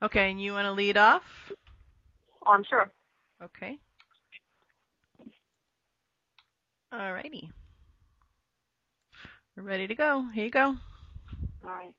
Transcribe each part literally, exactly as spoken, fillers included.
Okay, and you want to lead off? Oh, I'm sure. Okay. All righty. We're ready to go. Here you go. All right.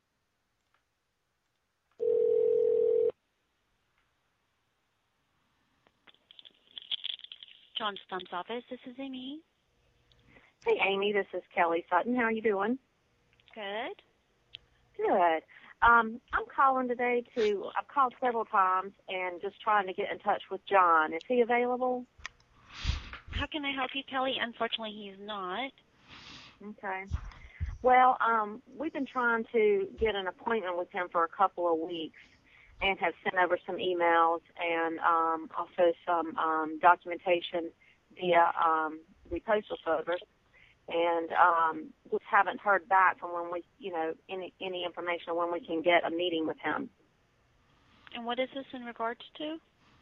John Stump's office. This is Amy. Hey, Amy, this is Kelly Sutton. How are you doing? Good. Good. Um, I'm calling today to, I've called several times and just trying to get in touch with John. Is he available? How can I help you, Kelly? Unfortunately, he's not. Okay. Well, um, we've been trying to get an appointment with him for a couple of weeks and have sent over some emails and um, also some um, documentation via um, the postal service. And um, just haven't heard back from when we, you know, any any information on when we can get a meeting with him. And what is this in regards to?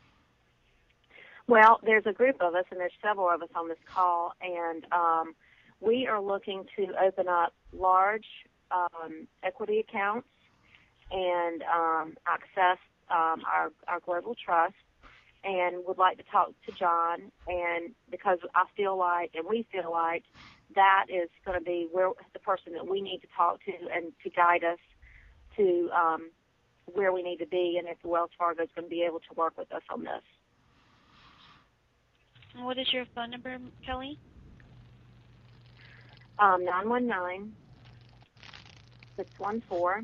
Well, there's a group of us, and there's several of us on this call, and um, we are looking to open up large um, equity accounts and um, access um, our our global trust, and would like to talk to John. And because I feel like, and we feel like, that is going to be where the person that we need to talk to and to guide us to um, where we need to be, and if Wells Fargo is going to be able to work with us on this. And what is your phone number, Kelly? Um, nine one nine, six one four,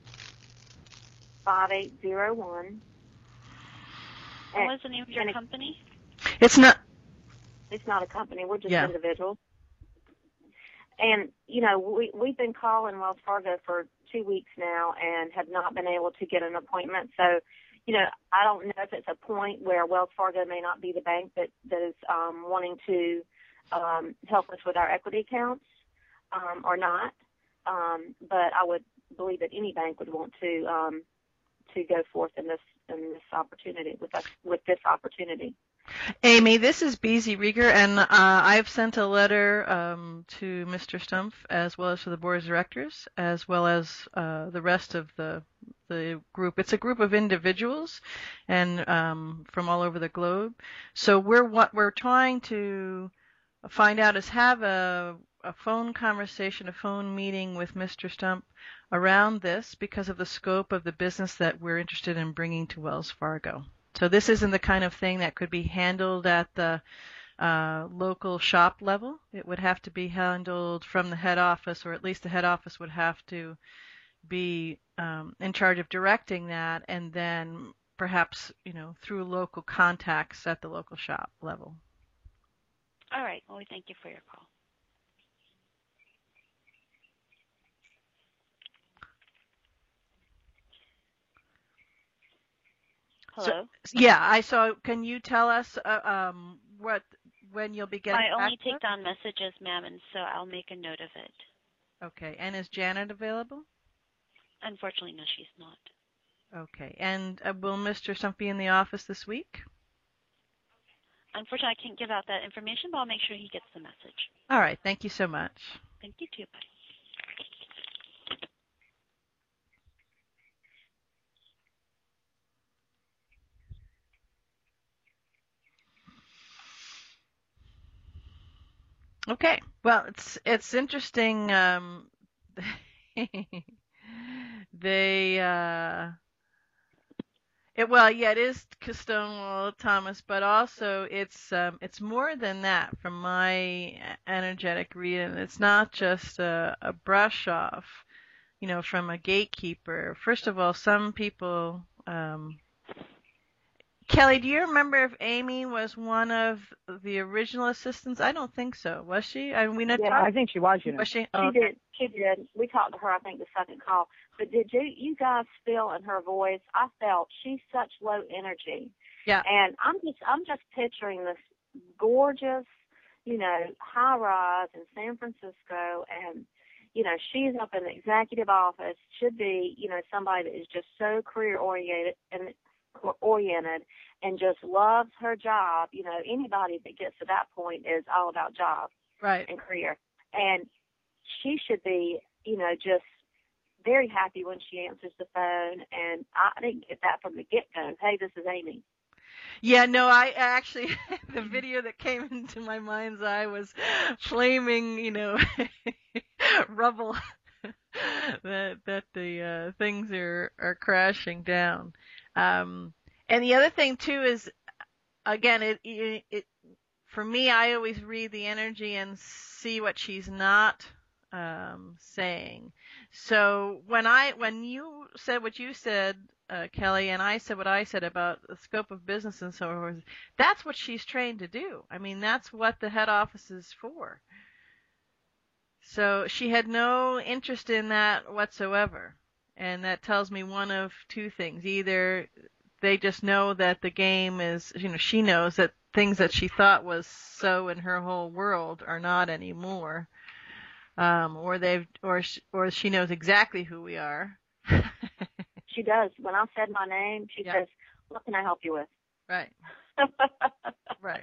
five eight zero one. And what is the name of your and company? It's not. It's not a company. We're just Yeah. individuals. And, you know, we, we've been calling Wells Fargo for two weeks now and have not been able to get an appointment. So, you know, I don't know if it's a point where Wells Fargo may not be the bank that, that is um, wanting to um, help us with our equity accounts um, or not. Um, but I would believe that any bank would want to um, to go forth in this in this opportunity with us with this opportunity. Amy, this is Beezy Rieger, and uh, I've sent a letter um, to Mister Stumpf as well as to the board of directors, as well as uh, the rest of the the group. It's a group of individuals, and um, from all over the globe. So we're what we're trying to find out is have a a phone conversation, a phone meeting with Mister Stumpf around this because of the scope of the business that we're interested in bringing to Wells Fargo. So this isn't the kind of thing that could be handled at the uh, local shop level. It would have to be handled from the head office, or at least the head office would have to be um, in charge of directing that, and then perhaps, you know, through local contacts at the local shop level. All right. Well, we thank you for your call. Hello? So, yeah, I saw. Can you tell us uh, um, what when you'll be getting I only back to take us? down messages, ma'am, and so I'll make a note of it. Okay, and is Janet available? Unfortunately, no, she's not. Okay, and uh, will Mister Stumpf be in the office this week? Unfortunately, I can't give out that information, but I'll make sure he gets the message. All right, thank you so much. Thank you, too. Bye. Okay, well, it's it's interesting. Um, they uh, it well, yeah, it is Stonewall Thomas, but also it's um, it's more than that. From my energetic reading, it's not just a, a brush off, you know, from a gatekeeper. First of all, some people. Um, Kelly, do you remember if Amy was one of the original assistants? I don't think so. Was she? I mean, we not Yeah, talked. I think she was, you know. Was she? She Oh, okay. did. She did. We talked to her, I think, the second call. But did you you guys feel in her voice? I felt she's such low energy. Yeah. And I'm just I'm just picturing this gorgeous, you know, high rise in San Francisco, and you know she's up in the executive office. Should be, you know, somebody that is just so career oriented and oriented and just loves her job. You know, anybody that gets to that point is all about job Right. and career. And she should be, you know, just very happy when she answers the phone, and I didn't get that from the get-go. Hey, this is Amy. Yeah, no, I actually, the video that came into my mind's eye was flaming, you know, rubble that that the uh, things are, are crashing down. Um, and the other thing, too, is, again, it, it, it for me, I always read the energy and see what she's not um, saying. So when I when you said what you said, uh, Kelly, and I said what I said about the scope of business and so forth, that's what she's trained to do. I mean, that's what the head office is for. So she had no interest in that whatsoever. And that tells me one of two things. Either they just know that the game is, you know, she knows that things that she thought was so in her whole world are not anymore. Um, or they've, or, or she knows exactly who we are. She does. When I said my name, she yeah. says, "What can I help you with?" Right. Right.